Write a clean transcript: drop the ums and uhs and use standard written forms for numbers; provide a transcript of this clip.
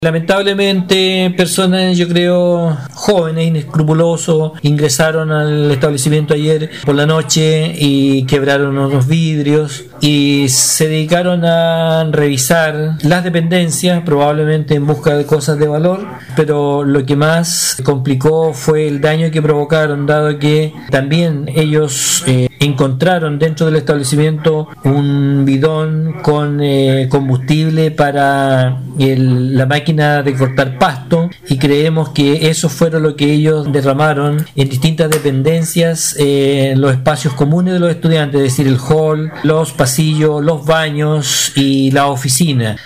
Lamentablemente, personas, yo creo, jóvenes, inescrupulosos, ingresaron al establecimiento ayer por la noche y quebraron unos vidrios y se dedicaron a revisar las dependencias, probablemente en busca de cosas de valor, pero lo que más complicó fue el daño que provocaron, dado que también ellos encontraron dentro del establecimiento un bidón con combustible para la máquina de cortar pasto, y creemos que eso fueron lo que ellos derramaron en distintas dependencias, los espacios comunes de los estudiantes, es decir, el hall, los pasillos, los baños y la oficina.